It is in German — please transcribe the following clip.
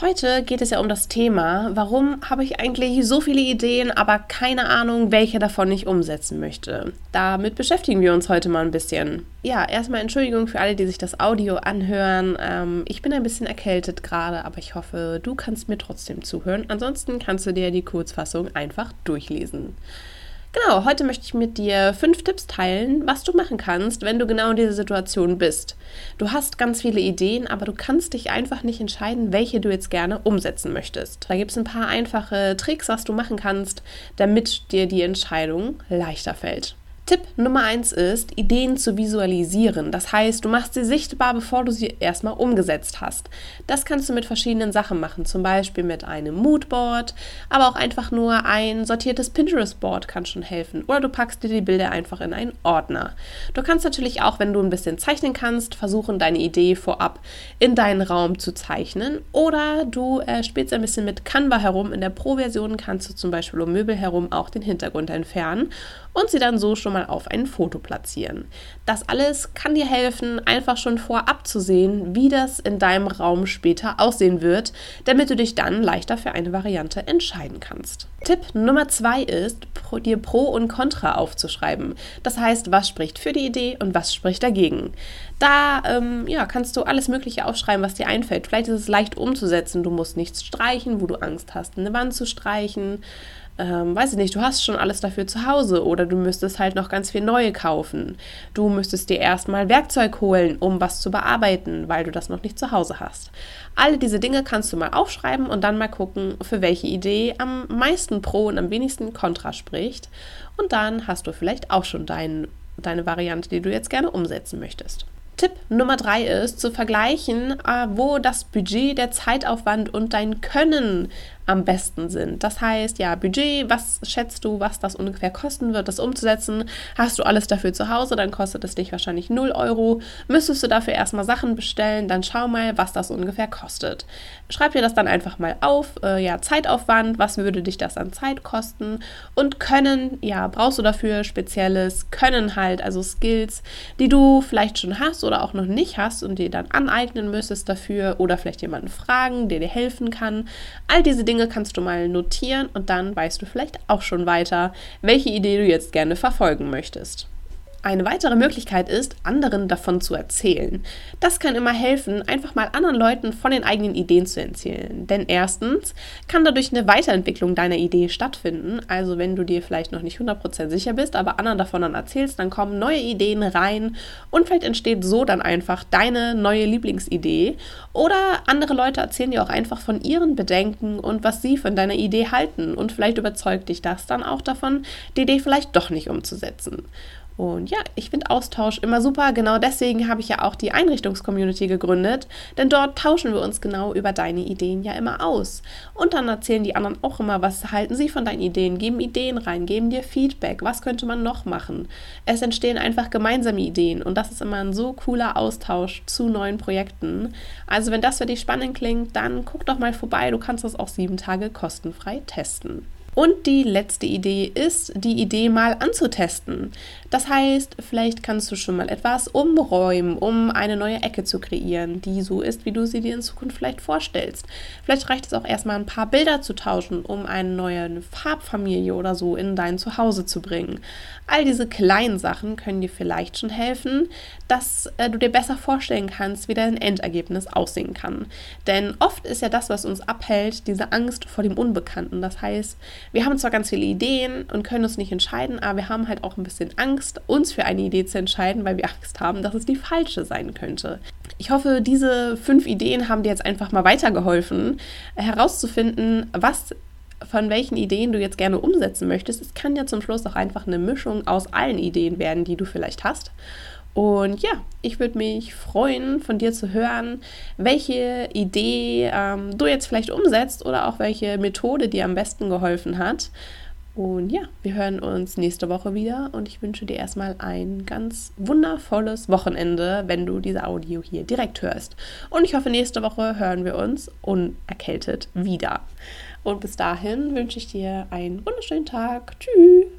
Heute geht es ja um das Thema, warum habe ich eigentlich so viele Ideen, aber keine Ahnung, welche davon ich umsetzen möchte. Damit beschäftigen wir uns heute mal ein bisschen. Ja, erstmal Entschuldigung für alle, die sich das Audio anhören. Ich bin ein bisschen erkältet gerade, aber ich hoffe, du kannst mir trotzdem zuhören. Ansonsten kannst du dir die Kurzfassung einfach durchlesen. Genau, heute möchte ich mit dir 5 Tipps teilen, was du machen kannst, wenn du genau in dieser Situation bist. Du hast ganz viele Ideen, aber du kannst dich einfach nicht entscheiden, welche du jetzt gerne umsetzen möchtest. Da gibt es ein paar einfache Tricks, was du machen kannst, damit dir die Entscheidung leichter fällt. Tipp Nummer 1 ist, Ideen zu visualisieren. Das heißt, du machst sie sichtbar, bevor du sie erstmal umgesetzt hast. Das kannst du mit verschiedenen Sachen machen, zum Beispiel mit einem Moodboard, aber auch einfach nur ein sortiertes Pinterest-Board kann schon helfen. Oder du packst dir die Bilder einfach in einen Ordner. Du kannst natürlich auch, wenn du ein bisschen zeichnen kannst, versuchen, deine Idee vorab in deinen Raum zu zeichnen. Oder du spielst ein bisschen mit Canva herum. In der Pro-Version kannst du zum Beispiel um Möbel herum auch den Hintergrund entfernen und sie dann so schon mal auf ein Foto platzieren. Das alles kann dir helfen, einfach schon vorab zu sehen, wie das in deinem Raum später aussehen wird, damit du dich dann leichter für eine Variante entscheiden kannst. Tipp Nummer 2 ist, dir Pro und Contra aufzuschreiben. Das heißt, was spricht für die Idee und was spricht dagegen. Da kannst du alles Mögliche aufschreiben, was dir einfällt. Vielleicht ist es leicht umzusetzen. Du musst nichts streichen, wo du Angst hast, eine Wand zu streichen. Weiß ich nicht, du hast schon alles dafür zu Hause oder du müsstest halt noch ganz viel neue kaufen. Du müsstest dir erstmal Werkzeug holen, um was zu bearbeiten, weil du das noch nicht zu Hause hast. Alle diese Dinge kannst du mal aufschreiben und dann mal gucken, für welche Idee am meisten Pro und am wenigsten Contra spricht. Und dann hast du vielleicht auch schon deine Variante, die du jetzt gerne umsetzen möchtest. Tipp Nummer 3 ist, zu vergleichen, wo das Budget, der Zeitaufwand und dein Können am besten sind. Das heißt, ja, Budget, was schätzt du, was das ungefähr kosten wird, das umzusetzen? Hast du alles dafür zu Hause, dann kostet es dich wahrscheinlich 0 Euro. Müsstest du dafür erstmal Sachen bestellen, dann schau mal, was das ungefähr kostet. Schreib dir das dann einfach mal auf. Zeitaufwand, was würde dich das an Zeit kosten? Und Können, ja, brauchst du dafür spezielles Können halt, also Skills, die du vielleicht schon hast oder auch noch nicht hast und dir dann aneignen müsstest dafür oder vielleicht jemanden fragen, der dir helfen kann. All diese Dinge kannst du mal notieren und dann weißt du vielleicht auch schon weiter, welche Idee du jetzt gerne verfolgen möchtest. Eine weitere Möglichkeit ist, anderen davon zu erzählen. Das kann immer helfen, einfach mal anderen Leuten von den eigenen Ideen zu erzählen. Denn erstens kann dadurch eine Weiterentwicklung deiner Idee stattfinden. Also wenn du dir vielleicht noch nicht 100% sicher bist, aber anderen davon dann erzählst, dann kommen neue Ideen rein und vielleicht entsteht so dann einfach deine neue Lieblingsidee. Oder andere Leute erzählen dir auch einfach von ihren Bedenken und was sie von deiner Idee halten. Und vielleicht überzeugt dich das dann auch davon, die Idee vielleicht doch nicht umzusetzen. Und ja, ich finde Austausch immer super. Genau deswegen habe ich ja auch die Einrichtungs-Community gegründet, denn dort tauschen wir uns genau über deine Ideen ja immer aus. Und dann erzählen die anderen auch immer, was halten sie von deinen Ideen, geben Ideen rein, geben dir Feedback, was könnte man noch machen. Es entstehen einfach gemeinsame Ideen und das ist immer ein so cooler Austausch zu neuen Projekten. Also wenn das für dich spannend klingt, dann guck doch mal vorbei, du kannst das auch 7 Tage kostenfrei testen. Und die letzte Idee ist, die Idee mal anzutesten. Das heißt, vielleicht kannst du schon mal etwas umräumen, um eine neue Ecke zu kreieren, die so ist, wie du sie dir in Zukunft vielleicht vorstellst. Vielleicht reicht es auch erstmal ein paar Bilder zu tauschen, um eine neue Farbfamilie oder so in dein Zuhause zu bringen. All diese kleinen Sachen können dir vielleicht schon helfen, dass du dir besser vorstellen kannst, wie dein Endergebnis aussehen kann. Denn oft ist ja das, was uns abhält, diese Angst vor dem Unbekannten. Das heißt, wir haben zwar ganz viele Ideen und können uns nicht entscheiden, aber wir haben halt auch ein bisschen Angst, uns für eine Idee zu entscheiden, weil wir Angst haben, dass es die falsche sein könnte. Ich hoffe, diese 5 Ideen haben dir jetzt einfach mal weitergeholfen, herauszufinden, von welchen Ideen du jetzt gerne umsetzen möchtest. Es kann ja zum Schluss auch einfach eine Mischung aus allen Ideen werden, die du vielleicht hast. Und ja, ich würde mich freuen, von dir zu hören, welche Idee du jetzt vielleicht umsetzt oder auch welche Methode dir am besten geholfen hat. Und ja, wir hören uns nächste Woche wieder und ich wünsche dir erstmal ein ganz wundervolles Wochenende, wenn du diese Audio hier direkt hörst. Und ich hoffe, nächste Woche hören wir uns unerkältet wieder. Und bis dahin wünsche ich dir einen wunderschönen Tag. Tschüss!